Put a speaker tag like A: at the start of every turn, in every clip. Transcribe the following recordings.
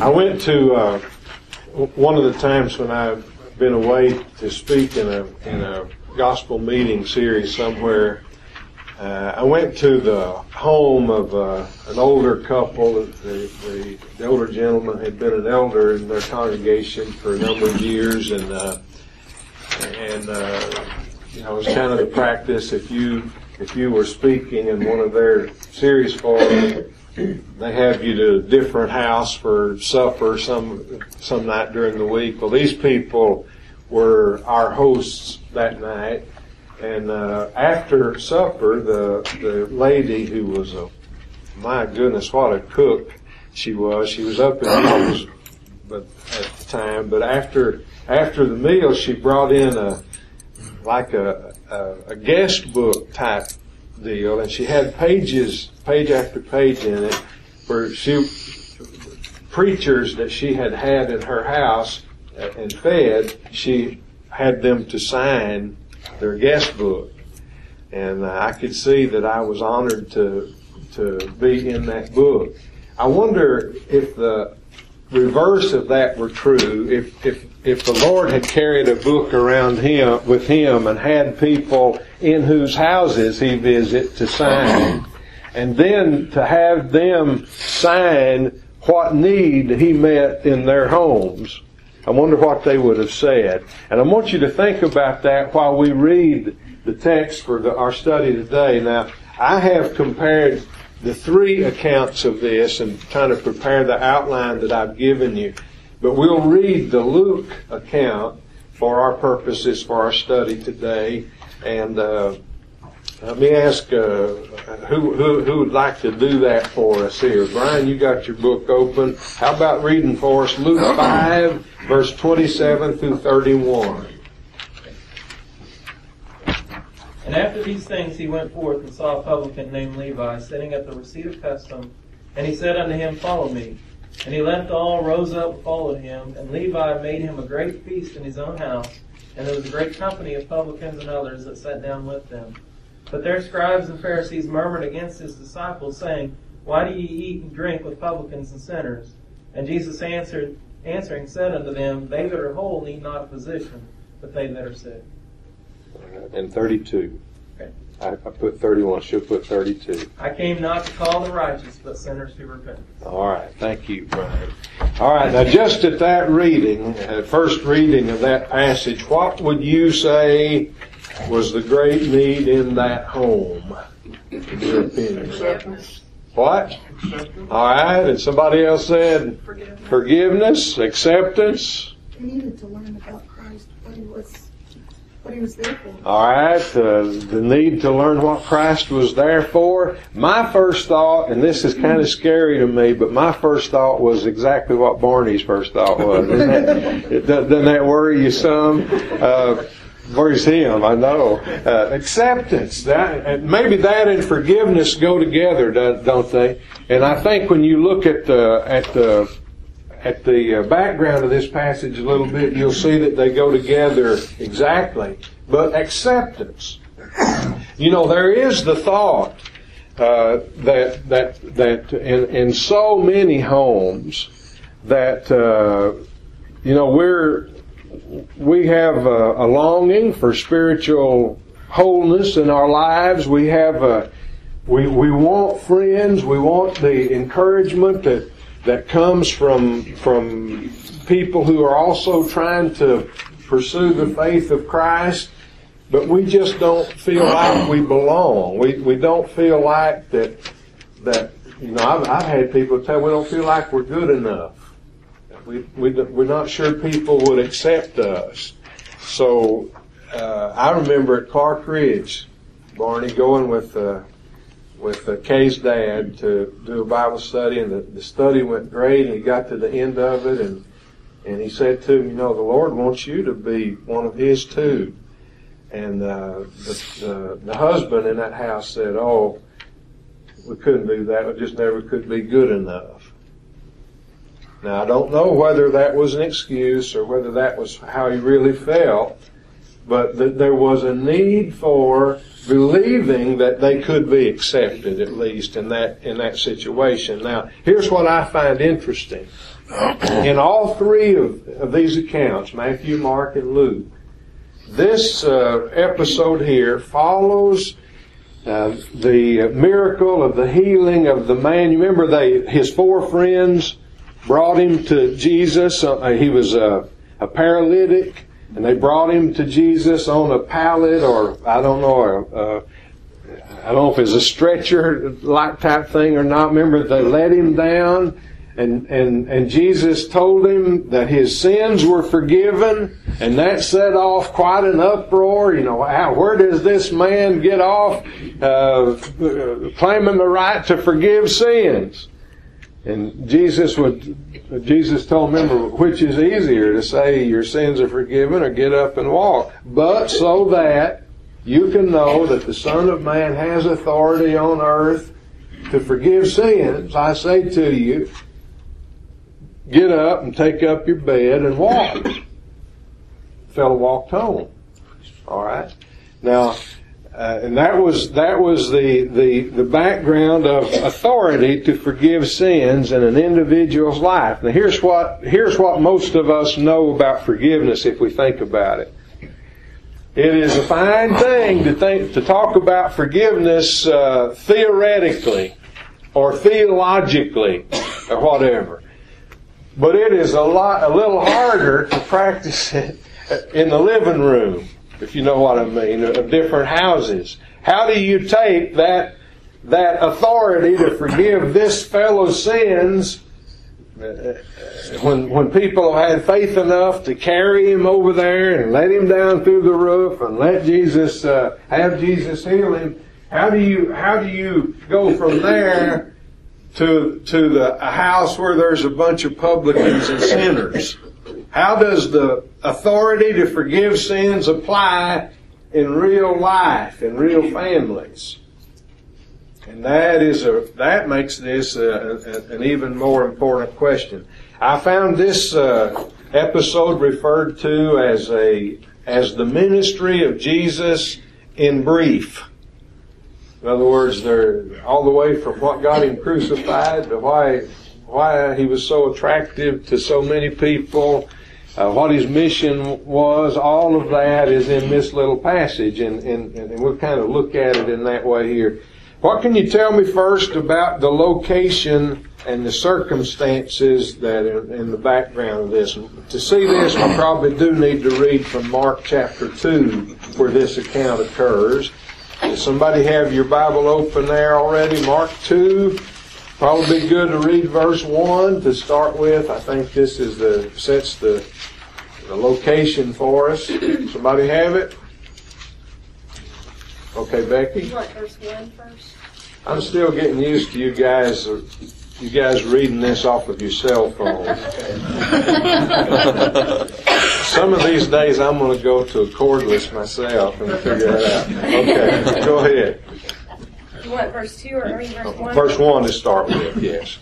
A: I went to one of the times when I've been away to speak in a gospel meeting series somewhere. I went to the home of an older couple. The older gentleman had been an elder in their congregation for a number of years, and it was kind of the practice if you were speaking in one of their series forums, they have you to a different house for supper some night during the week. Well, these people were our hosts that night, and after supper, the lady who was my goodness, what a cook she was up in years, but at the time. But after the meal, she brought in a guest book type deal, and she had page after page in it for preachers that she had in her house and fed. She had them to sign their guest book, and I could see that I was honored to be in that book. I wonder if the reverse of that were true, if the Lord had carried a book around with him and had people in whose houses he visit to sign, and then to have them sign what need he met in their homes. I wonder what they would have said. And I want you to think about that while we read the text for our study today. Now, I have compared the three accounts of this and trying to prepare the outline that I've given you. But we'll read the Luke account for our purposes for our study today. And let me ask who would like to do that for us here. Brian, you got your book open. How about reading for us Luke 5, verse 27 through 31.
B: And after these things he went forth and saw a publican named Levi sitting at the receipt of custom. And he said unto him, Follow me. And he left all, rose up, and followed him. And Levi made him a great feast in his own house. And there was a great company of publicans and others that sat down with them. But their scribes and Pharisees murmured against his disciples, saying, Why do ye eat and drink with publicans and sinners? And Jesus answering said unto them, They that are whole need not a physician, but they that are sick.
A: And 32.
B: Okay.
A: I put 31. She'll put 32.
B: I came not to call the righteous, but sinners to repentance.
A: All right. Thank you, Brian. All right. Now, just at that reading, first reading of that passage, what would you say was the great need in that home, in your opinion?
C: Acceptance.
A: What?
C: Acceptance.
A: All right. And somebody else said forgiveness, acceptance.
C: He needed to learn about Christ, what he was there for.
A: All right, the need to learn what Christ was there for. My first thought, and this is kind of scary to me, but my first thought was exactly what Barney's first thought was. Doesn't that worry you some? Worries him, I know. Acceptance. Maybe that and forgiveness go together, don't they? And I think when you look at the background of this passage a little bit, you'll see that they go together exactly. But acceptance. There is the thought that in so many homes that we have a longing for spiritual wholeness in our lives. We have we want friends. We want the encouragement that comes from people who are also trying to pursue the faith of Christ, but we just don't feel like we belong. We don't feel like that. I've had people tell we don't feel like we're good enough. We're not sure people would accept us. So I remember at Clark Ridge, Barney, going with Kay's dad to do a Bible study, and the study went great, and he got to the end of it, and he said to him, the Lord wants you to be one of His too. And the husband in that house said, oh, we couldn't do that, we just never could be good enough. Now, I don't know whether that was an excuse or whether that was how he really felt, but that there was a need for believing that they could be accepted, at least in that situation. Now, here's what I find interesting. in all three of these accounts, Matthew, Mark, and Luke, this episode here follows the miracle of the healing of the man. You remember his four friends brought him to Jesus. He was a paralytic, and they brought him to Jesus on a pallet, or I don't know if it's a stretcher-like type thing or not. Remember, they let him down, and Jesus told him that his sins were forgiven, and that set off quite an uproar. You know, where does this man get off claiming the right to forgive sins? And Jesus told him, remember, which is easier, to say your sins are forgiven or get up and walk? But so that you can know that the Son of Man has authority on earth to forgive sins, I say to you, get up and take up your bed and walk. The fellow walked home. All right. Now, and that was the background of authority to forgive sins in an individual's life. Now, here's what most of us know about forgiveness if we think about it. It is a fine thing to talk about forgiveness theoretically or theologically or whatever. But it is a little harder to practice it in the living room, if you know what I mean, of different houses. How do you take that authority to forgive this fellow's sins when people had faith enough to carry him over there and let him down through the roof and let Jesus have Jesus heal him? How do you go from there to a house where there's a bunch of publicans and sinners? How does the authority to forgive sins apply in real life, in real families? And that makes this an even more important question. I found this episode referred to as the ministry of Jesus in brief. In other words, they're all the way from what got him crucified to why he was so attractive to so many people, what his mission was. All of that is in this little passage, and we'll kind of look at it in that way here. What can you tell me first about the location and the circumstances that are in the background of this? To see this, we probably do need to read from Mark chapter 2, where this account occurs. Does somebody have your Bible open there already? Mark 2. Probably be good to read verse 1 to start with. I think this sets the location for us. Somebody have it? Okay, Becky.
D: You want verse 1 first?
A: I'm still getting used to you guys reading this off of your cell phones. Some of these days I'm going to go to a cordless myself and figure it out. Okay, go ahead.
D: You want verse 2 or verse 1?
A: Verse 1 to start with, yes.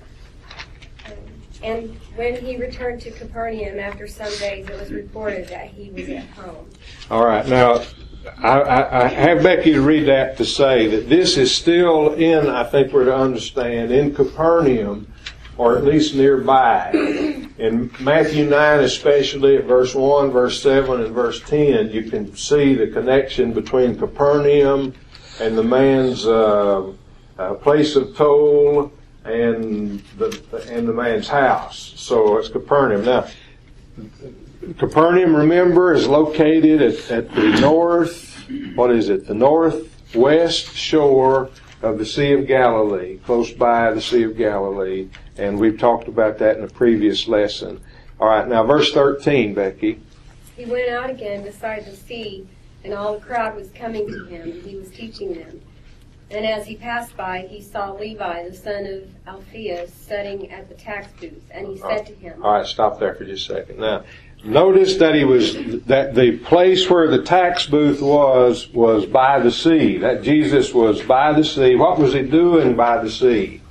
D: And when he returned to Capernaum after some days, it was reported that he was at home. All
A: right, now I have Becky to read that to say that this is still in, I think we're to understand, in Capernaum, or at least nearby. In Matthew 9 especially, at verse 1, verse 7, and verse 10, you can see the connection between Capernaum and the man's place of toll and the man's house. So it's Capernaum. Now, Capernaum, remember, is located at the the northwest shore of the Sea of Galilee, close by the Sea of Galilee, and we've talked about that in a previous lesson. All right, now verse 13, Becky.
D: He went out again beside the sea, and all the crowd was coming to him, and he was teaching them. And as he passed by, he saw Levi, the son of Alphaeus, sitting at the tax booth, and he said to him...
A: All right, stop there for just a second. Now, notice that that the place where the tax booth was by the sea. That Jesus was by the sea. What was he doing by the sea?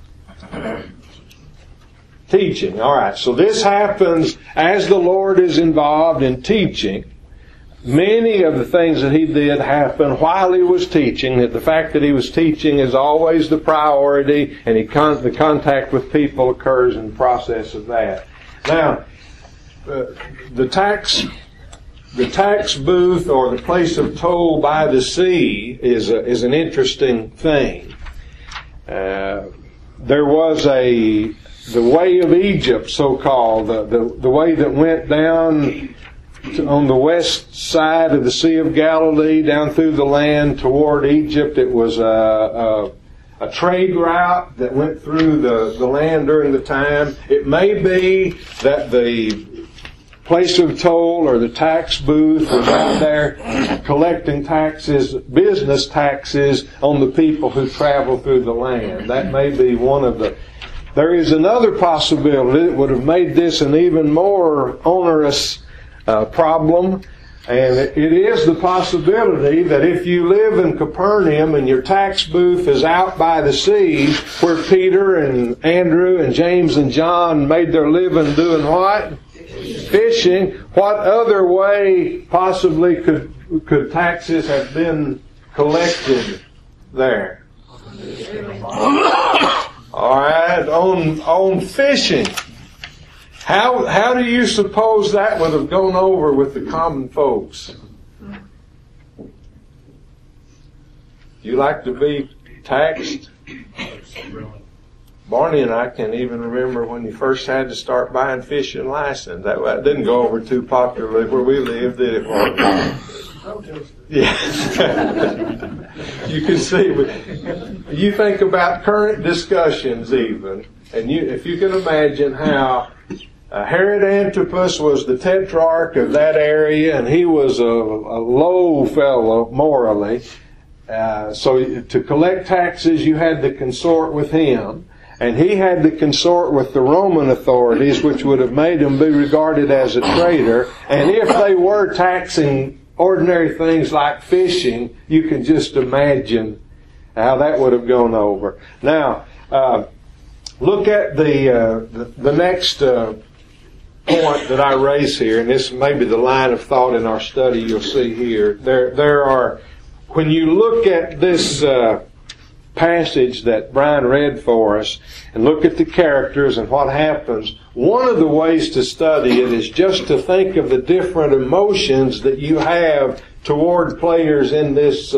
A: Teaching. All right, so this happens as the Lord is involved in teaching. many of the things that he did happen while he was teaching, that the fact that he was teaching is always the priority, and the contact with people occurs in the process of that. Now, the tax booth or the place of toll by the sea is an interesting thing. There was the way of Egypt, so-called, the way that went down on the west side of the Sea of Galilee, down through the land toward Egypt. It was a trade route that went through the land during the time. It may be that the place of toll or the tax booth was out there collecting taxes, business taxes, on the people who travel through the land. That may be one of the... There is another possibility that would have made this an even more onerous problem, and it is the possibility that if you live in Capernaum and your tax booth is out by the sea, where Peter and Andrew and James and John made their living doing what? Fishing. What other way possibly could taxes have been collected there? All right, on fishing. How do you suppose that would have gone over with the common folks? You like to be taxed? Barney and I can even remember when you first had to start buying fishing license. That didn't go over too popularly where we lived, did it, Barney? Yeah. You can see. You think about current discussions even, and if you can imagine how Herod Antipas was the tetrarch of that area, and he was a low fellow morally. So to collect taxes, you had to consort with him. And he had to consort with the Roman authorities, which would have made him be regarded as a traitor. And if they were taxing ordinary things like fishing, you can just imagine how that would have gone over. Now, look at the next point that I raise here, and this may be the line of thought in our study you'll see here. There are, when you look at this passage that Brian read for us and look at the characters and what happens, one of the ways to study it is just to think of the different emotions that you have toward players in this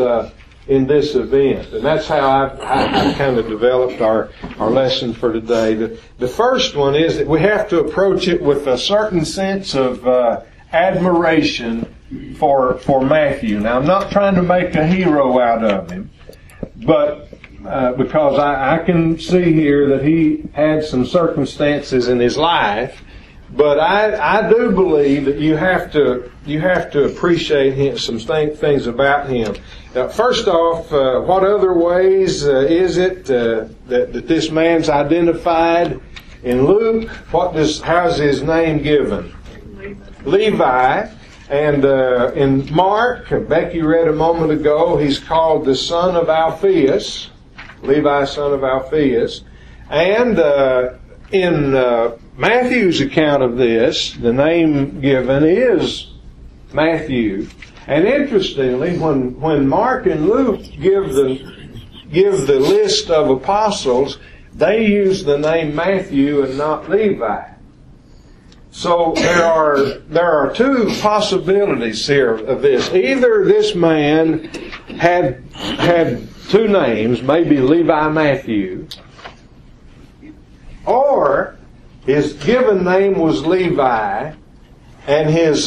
A: event. And that's how I've kind of developed our lesson for today. The first one is that we have to approach it with a certain sense of admiration for Matthew. Now, I'm not trying to make a hero out of him, but because I can see here that he had some circumstances in his life, but I do believe that you have to appreciate some things about him. Now, first off, what other ways is it that this man's identified in Luke? How's his name given? Levi. And in Mark, Becky read a moment ago, he's called the son of Alphaeus. Levi, son of Alphaeus. And in Matthew's account of this, the name given is Matthew. And interestingly, when Mark and Luke give the list of apostles, they use the name Matthew and not Levi. So there are two possibilities here of this. Either this man had two names, maybe Levi Matthew, or his given name was Levi, and his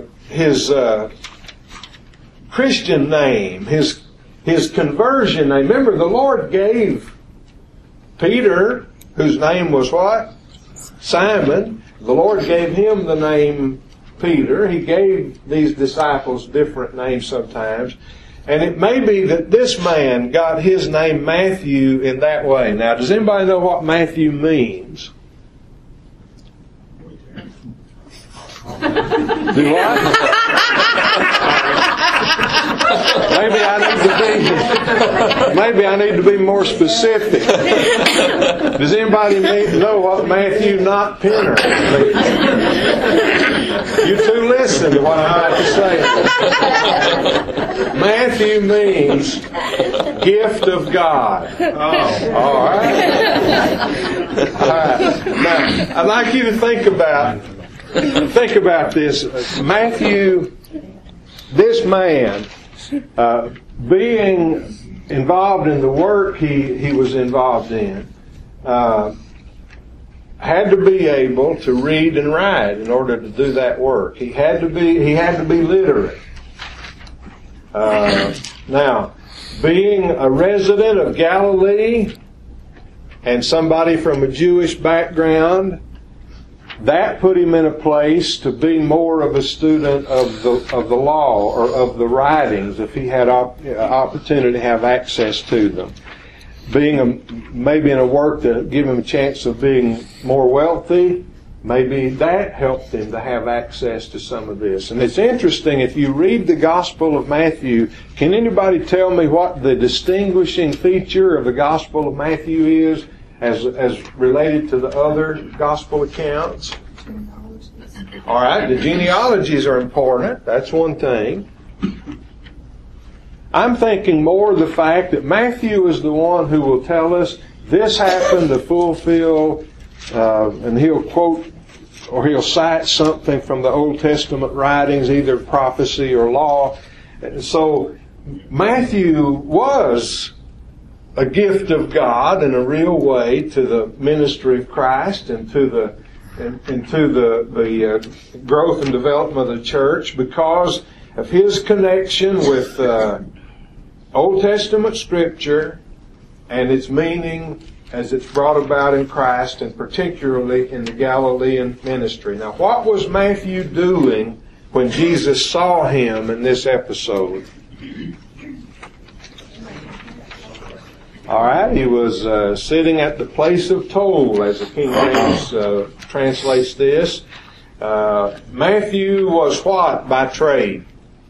A: Christian name, his conversion name. Remember, the Lord gave Peter, whose name was what? Simon. The Lord gave him the name Peter. He gave these disciples different names sometimes. And it may be that this man got his name Matthew in that way. Now, does anybody know what Matthew means? Do what? Maybe I need to be more specific. Does anybody know what Matthew not Penner means? You two listen to what I'm about to say. Matthew means gift of God. Oh, all right. All right. Now, I'd like you to think about this. Matthew, this man, being involved in the work he was involved in, had to be able to read and write in order to do that work. He had to be literate. Now, being a resident of Galilee and somebody from a Jewish background, that put him in a place to be more of a student of the law or of the writings if he had opportunity to have access to them. Being maybe in a work that give him a chance of being more wealthy, maybe that helped him to have access to some of this. And it's interesting, if you read the Gospel of Matthew, can anybody tell me what the distinguishing feature of the Gospel of Matthew is as related to the other Gospel accounts? All right, the genealogies are important. That's one thing. I'm thinking more of the fact that Matthew is the one who will tell us this happened to fulfill, and he'll quote or he'll cite something from the Old Testament writings, either prophecy or law. So Matthew was a gift of God in a real way to the ministry of Christ and to the growth and development of the church because of his connection with Old Testament Scripture and its meaning as it's brought about in Christ and particularly in the Galilean ministry. Now, what was Matthew doing when Jesus saw him in this episode? All right, he was sitting at the place of toll, as the King James translates this. Matthew was what by trade?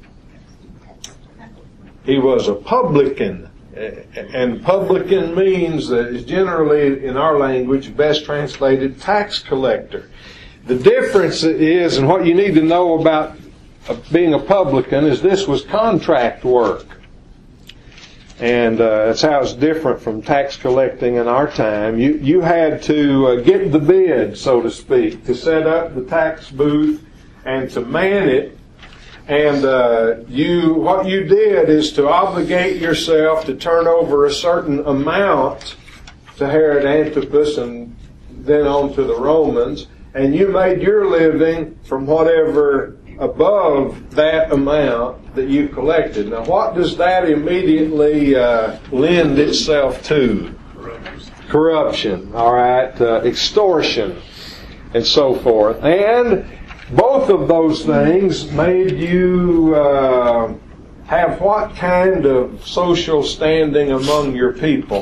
A: He was a publican. And publican means that is generally, in our language, best translated tax collector. The difference is, and what you need to know about being a publican, is this was contract work. And that's how it's different from tax collecting in our time. You had to get the bid, so to speak, to set up the tax booth and to man it. And what you did is to obligate yourself to turn over a certain amount to Herod Antipas and then on to the Romans. And you made your living from whatever above that amount that you collected. Now, what does that immediately lend itself to? Corruption, all right, extortion, and so forth. And both of those things made you have what kind of social standing among your people?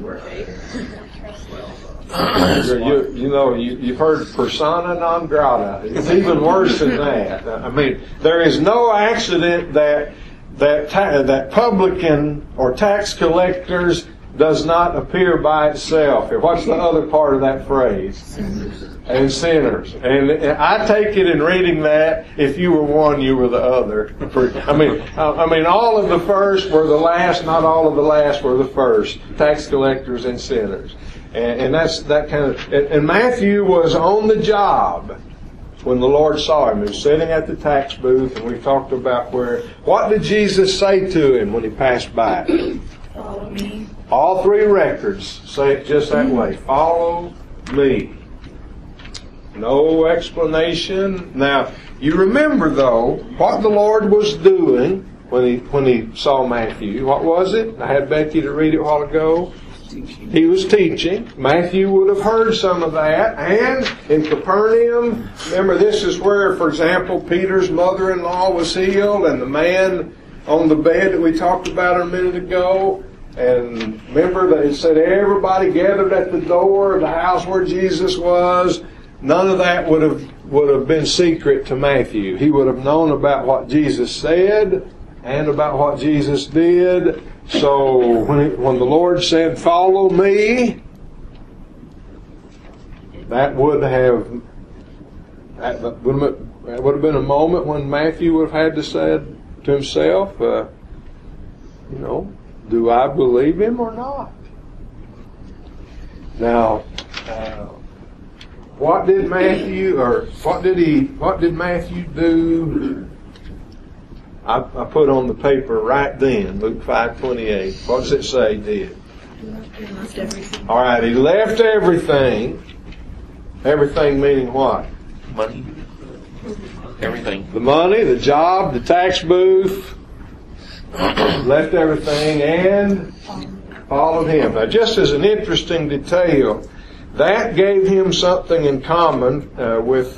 A: You've heard persona non grata. It's even worse than that. I mean, there is no accident that publican or tax collectors does not appear by itself. What's the other part of that phrase? And sinners. And I take it in reading that, if you were one, you were the other. I mean, all of the first were the last, not all of the last were the first. Tax collectors and sinners. And that's that kind of... And Matthew was on the job when the Lord saw him. He was sitting at the tax booth, and we talked about what did Jesus say to him when he passed by?
C: Follow me.
A: All three records say it just that way. Follow me. No explanation. Now, you remember, though, what the Lord was doing when he saw Matthew. What was it? I had Becky to read it a while ago. He was teaching. Matthew would have heard some of that. And in Capernaum, remember, this is where, for example, Peter's mother-in-law was healed, and the man on the bed that we talked about a minute ago. And remember that it said everybody gathered at the door of the house where Jesus was. None of that would have been secret to Matthew. He would have known about what Jesus said and about what Jesus did. So when the Lord said, "Follow me," that would have been a moment when Matthew would have had to say to himself, do I believe him or not? Now, what did Matthew do? I put on the paper right then, Luke 5:28. What does it say he did?
C: He left everything.
A: All right, he left everything. Everything meaning what?
E: Money. Everything.
A: The money, the job, the tax booth. Left everything and followed him. Now, just as an interesting detail, that gave him something in common with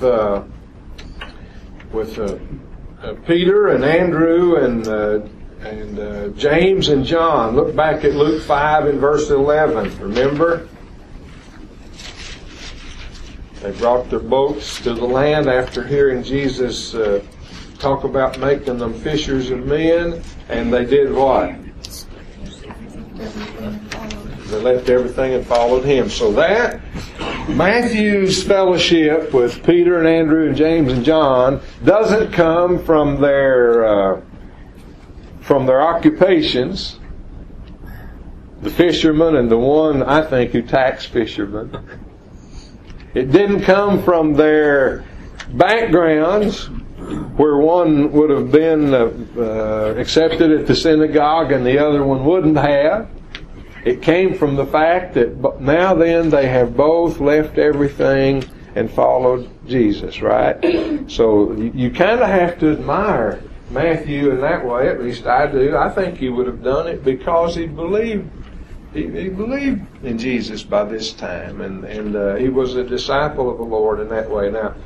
A: Peter and Andrew and James and John. Look back at Luke 5 and verse 11. Remember? They brought their boats to the land after hearing Jesus talk about making them fishers of men, and they did what? They left everything and followed him. So that Matthew's fellowship with Peter and Andrew and James and John doesn't come from their occupations. The fisherman and the one, I think, who taxed fishermen. It didn't come from their backgrounds, where one would have been accepted at the synagogue and the other one wouldn't have. It came from the fact that now then they have both left everything and followed Jesus, right? So you kind of have to admire Matthew in that way, at least I do. I think he would have done it because he believed. He believed in Jesus by this time, and he was a disciple of the Lord in that way. Now,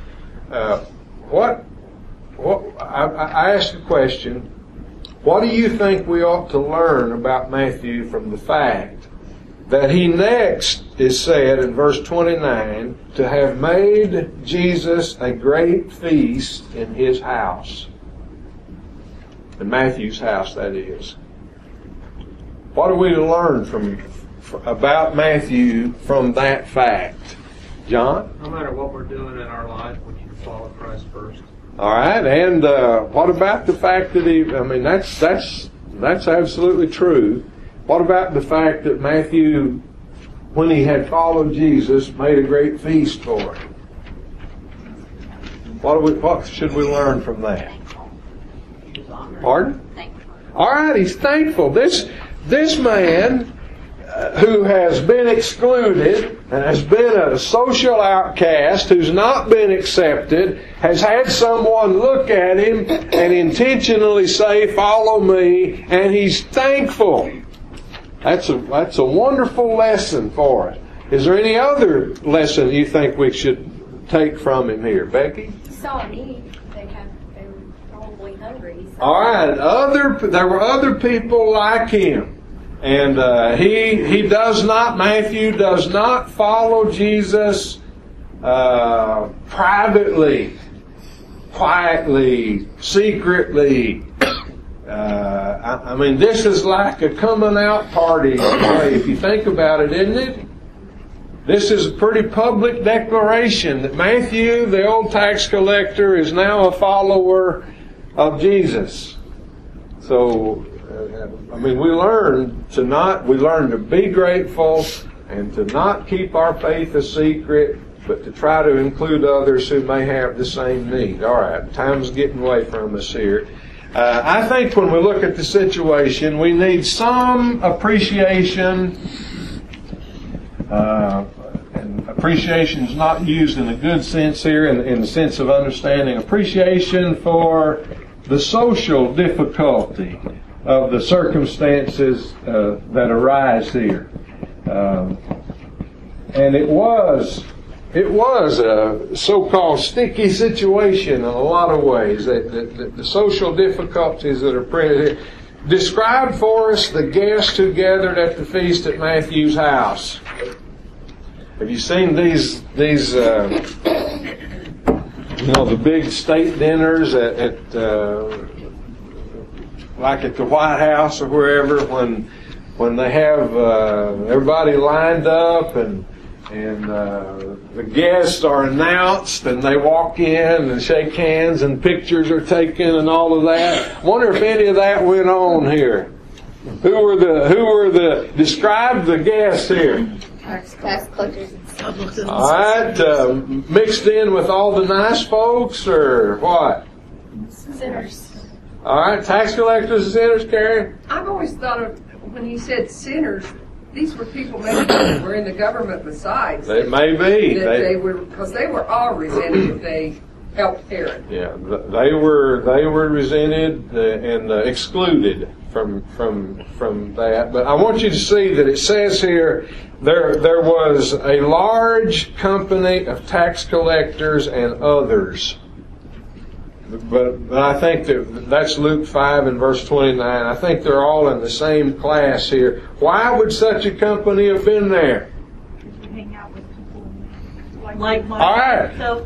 A: I asked a question. What do you think we ought to learn about Matthew from the fact that he next is said in verse 29 to have made Jesus a great feast in his house? In Matthew's house, that is. What are we to learn about Matthew from that fact? John?
B: No matter what we're doing in our life, we need to follow Christ first.
A: All right, and what about the fact that that's absolutely true. What about the fact that Matthew, when he had followed Jesus, made a great feast for him? What should we learn from that? Pardon? All right, he's thankful. This man who has been excluded and has been a social outcast, who's not been accepted, has had someone look at him and intentionally say, "Follow me," and he's thankful. That's a wonderful lesson for us. Is there any other lesson you think we should take from him here, Becky?
D: He saw a need. They were probably hungry.
A: All right, there were other people like him. And Matthew does not follow Jesus privately, quietly, secretly. This is like a coming out party, if you think about it, isn't it? This is a pretty public declaration that Matthew, the old tax collector, is now a follower of Jesus. So, we learn to be grateful and to not keep our faith a secret, but to try to include others who may have the same need. All right, time's getting away from us here. I think when we look at the situation, we need some appreciation. And appreciation is not used in a good sense here, in the sense of understanding. Appreciation for the social difficulty of the circumstances that arise here. And it was a so-called sticky situation in a lot of ways. The social difficulties that are printed here. Describe for us the guests who gathered at the feast at Matthew's house. Have you seen these the big state dinners at like at the White House or wherever, when they have everybody lined up and the guests are announced and they walk in and shake hands and pictures are taken and all of that. I wonder if any of that went on here. Who were the describe the guests here?
D: Tax collectors and stuff.
A: All right, mixed in with all the nice folks or what?
D: Sinners.
A: All right, tax collectors and sinners, Carrie?
F: I've always thought of, when he said sinners, these were people maybe that were in the government besides.
A: It may be.
F: That they were, because they were all resented if they helped Herod.
A: Yeah, they were resented and excluded from that. But I want you to see that it says here there was a large company of tax collectors and others. But I think that's Luke 5 and verse 29. I think they're all in the same class here. Why would such a company have been there?
C: Hang out with people
A: All right.
C: So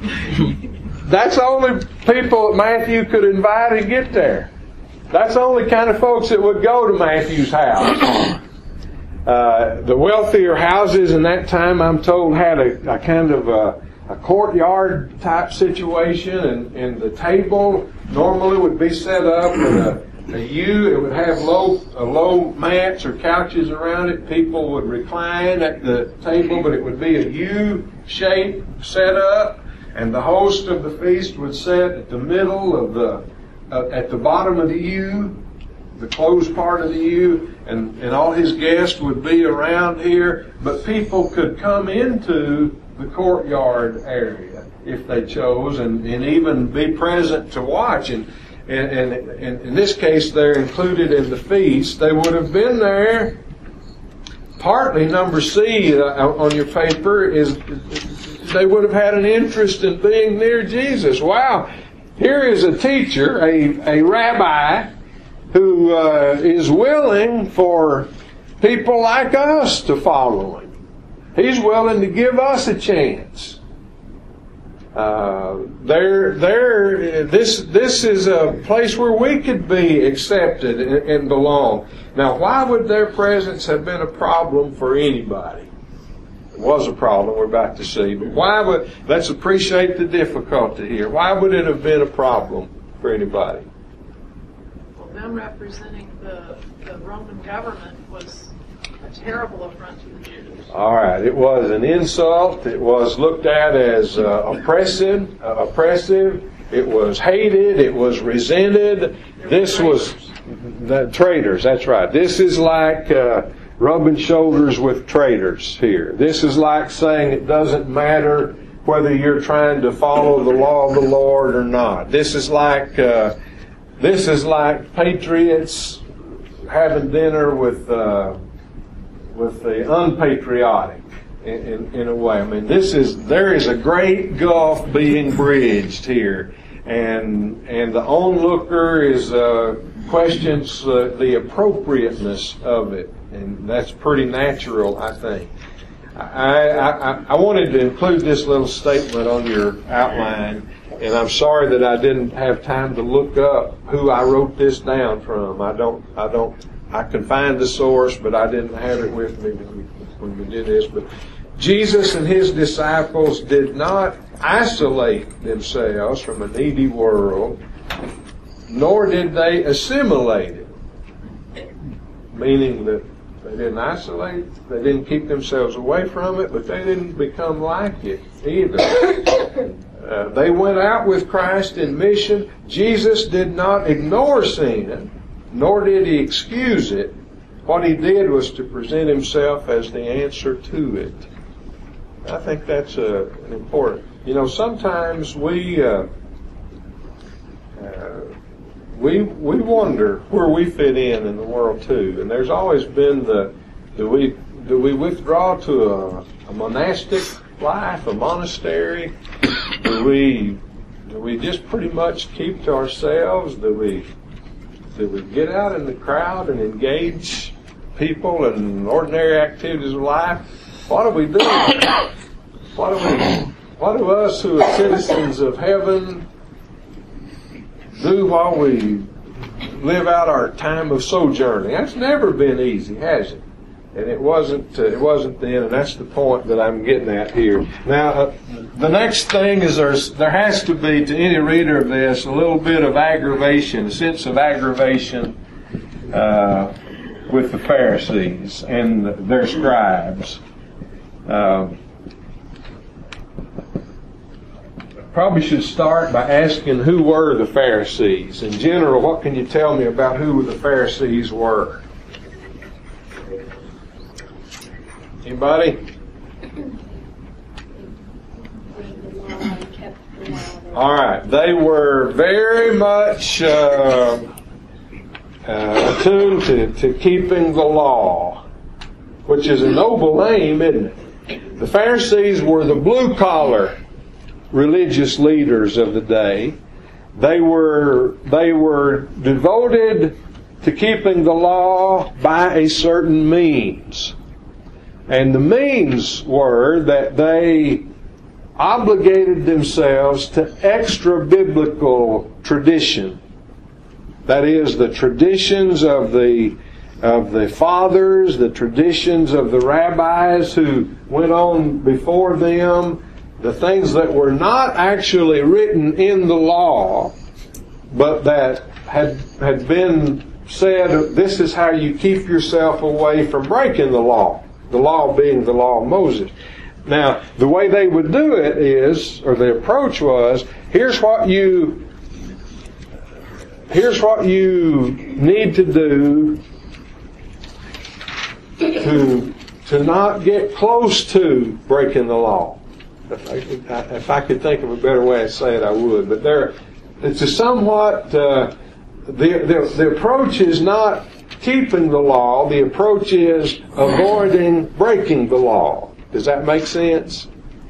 A: That's the only people that Matthew could invite and get there. That's the only kind of folks that would go to Matthew's house. The wealthier houses in that time, I'm told, had a kind of a courtyard type situation, and the table normally would be set up in a U. It would have low mats or couches around it. People would recline at the table, but it would be a U shape set up, and the host of the feast would sit at the middle of at the bottom of the U, the closed part of the U, and all his guests would be around here, but people could come into the courtyard area if they chose, and even be present to watch. And in this case, they're included in the feast. They would have been there. Partly, number C on your paper is they would have had an interest in being near Jesus. Wow, here is a teacher, a rabbi, who is willing for people like us to follow him. He's willing to give us a chance. This is a place where we could be accepted and belong. Now, why would their presence have been a problem for anybody? It was a problem, we're about to see. But let's appreciate the difficulty here. Why would it have been a problem for anybody?
G: Well, them representing the Roman government was a terrible affront to the Jews.
A: All right, it was an insult. It was looked at as oppressive. It was hated. It was resented. This was traitors. That's right. This is like rubbing shoulders with traitors here. This is like saying it doesn't matter whether you're trying to follow the law of the Lord or not. This is like patriots having dinner with the unpatriotic in a way. I mean, there is a great gulf being bridged here, and the onlooker questions the appropriateness of it, and that's pretty natural, I think. I wanted to include this little statement on your outline, and I'm sorry that I didn't have time to look up who I wrote this down from. I can find the source, but I didn't have it with me when we did this. But Jesus and His disciples did not isolate themselves from a needy world, nor did they assimilate it. Meaning that they didn't isolate, they didn't keep themselves away from it, but they didn't become like it either. They went out with Christ in mission. Jesus did not ignore sin, nor did He excuse it. What He did was to present Himself as the answer to it. I think that's important. You know, sometimes we wonder where we fit in the world too. And there's always been do we withdraw to a monastic life, a monastery? Do we just pretty much keep to ourselves? Do we get out in the crowd and engage people in ordinary activities of life? What do we do? What do us who are citizens of heaven do while we live out our time of sojourning. That's never been easy, has it? And it wasn't then, and that's the point that I'm getting at here. Now, the next thing is there has to be, to any reader of this, a little bit of aggravation, a sense of aggravation with the Pharisees and their scribes. Probably should start by asking, who were the Pharisees? In general, what can you tell me about who the Pharisees were? Anybody? All right. They were very much attuned to keeping the law, which is a noble aim, isn't it? The Pharisees were the blue-collar religious leaders of the day. They were devoted to keeping the law by a certain means. And the means were that they obligated themselves to extra-biblical tradition. That is, the traditions of the fathers, the traditions of the rabbis who went on before them, the things that were not actually written in the law, but that had been said, this is how you keep yourself away from breaking the law being the law of Moses. Now, the way they would do it is, or the approach was, here's what you need to do to not get close to breaking the law. If I could think of a better way to say it, I would. But it's a somewhat the approach is not keeping the law. The approach is avoiding breaking the law. Does that make sense?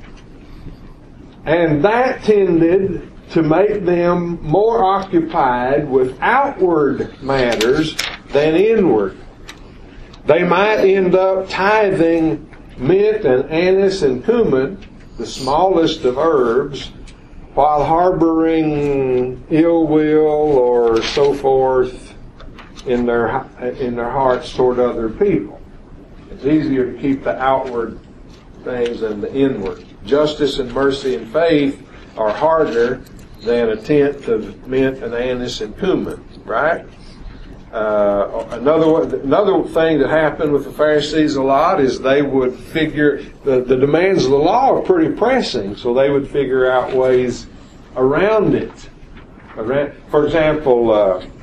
A: And that tended to make them more occupied with outward matters than inward. They might end up tithing mint and anise and cumin, the smallest of herbs, while harboring ill will or so forth in their hearts toward other people. It's easier to keep the outward things than the inward. Justice and mercy and faith are harder than a tenth of mint and anise and cumin, right? Another thing that happened with the Pharisees a lot is they would figure the demands of the law are pretty pressing, so they would figure out ways around it. For example,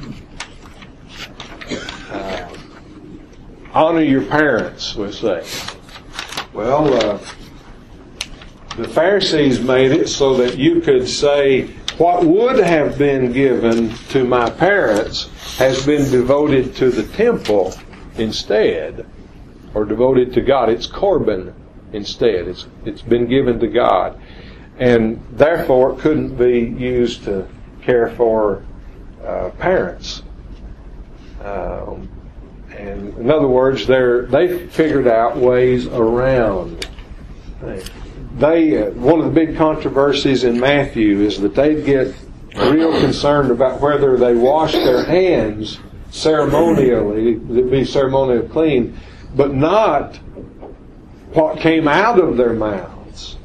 A: honor your parents, we'll say. Well, the Pharisees made it so that you could say, what would have been given to my parents has been devoted to the temple instead, or devoted to God. It's Corban instead. It's been given to God. And therefore it couldn't be used to care for parents. And in other words, they figured out ways around things. One of the big controversies in Matthew is that they'd get real concerned about whether they washed their hands ceremonially, they'd be ceremonially clean, but not what came out of their mouths.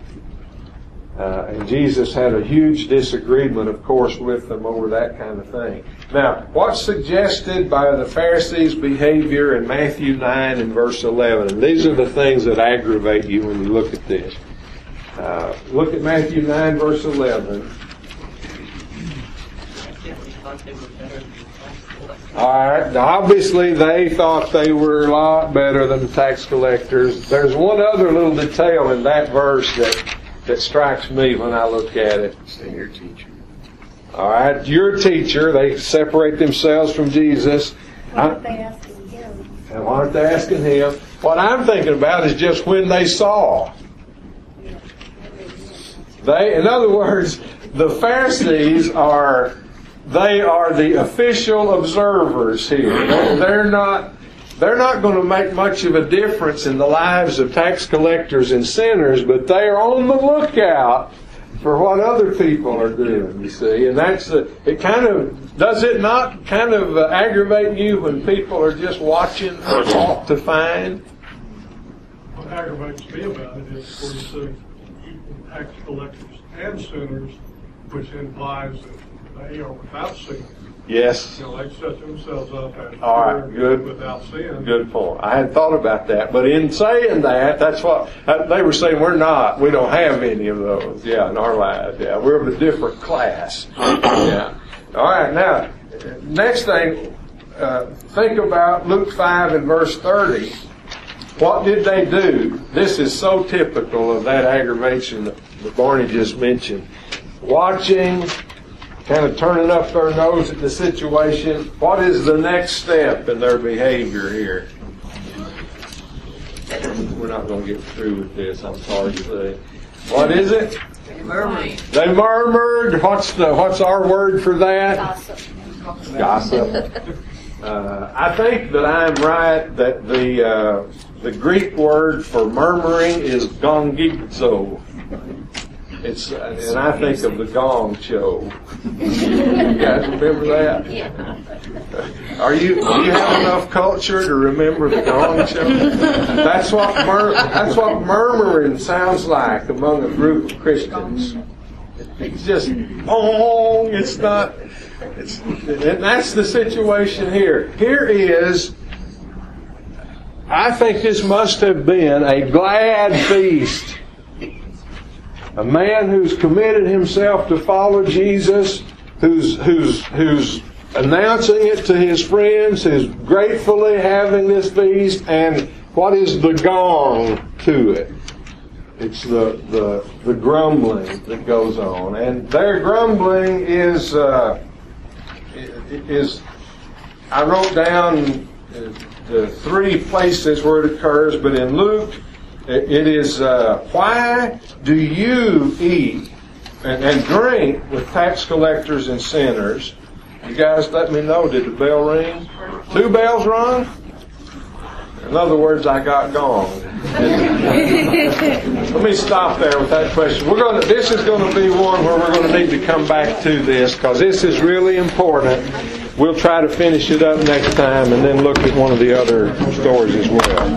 A: And Jesus had a huge disagreement, of course, with them over that kind of thing. Now, what's suggested by the Pharisees' behavior in Matthew 9 and verse 11? And these are the things that aggravate you when you look at this. Look at Matthew 9 verse 11. Alright, now obviously they thought they were a lot better than tax collectors. There's one other little detail in that verse that strikes me when I look at it.
E: Say your teacher.
A: Alright, your teacher, they separate themselves from Jesus.
D: Why aren't they asking him?
A: And why aren't they asking him? What I'm thinking about is just when they saw. In other words, the Pharisees are the official observers here. They're not going to make much of a difference in the lives of tax collectors and sinners, but they are on the lookout for what other people are doing, you see. And it kind of, does it not kind of aggravate you when people are just watching for fault to find?
H: What aggravates me about it is where you say tax collectors and sinners, which implies that they are without sin.
A: Yes.
H: You know, they set themselves up as
A: All right, good.
H: without sin.
A: Good point. I hadn't thought about that, but in saying that, that's what they were saying. We're not. We don't have any of those. Yeah, in our lives. Yeah, we're of a different class. Yeah. All right. Now, next thing, think about Luke 5 and verse 30. What did they do? This is so typical of that aggravation that Barney just mentioned. Watching, kind of turning up their nose at the situation. What is the next step in their behavior here? We're not going to get through with this, I'm sorry to say. What is it?
F: Murmuring.
A: They murmured. What's our word for that?
D: Gossip.
A: Gossip. I think that I'm right that the Greek word for murmuring is gongizo. And I think of the Gong Show. You guys remember that?
D: Yeah.
A: Do you have enough culture to remember the Gong Show? That's what murmuring sounds like among a group of Christians. It's just boom. It's not. And that's the situation here. Here is. I think this must have been a glad feast. A man who's committed himself to follow Jesus, who's announcing it to his friends, who's gratefully having this feast, and what is the gong to it? It's the grumbling that goes on, and their grumbling is I wrote down the 3 places where it occurs, but in Luke. It is, why do you eat and drink with tax collectors and sinners? You guys let me know, did the bell ring? 2 bells rung? In other words, I got gonged. Let me stop there with that question. This is going to be one where we're going to need to come back to this because this is really important. We'll try to finish it up next time and then look at one of the other stories as well.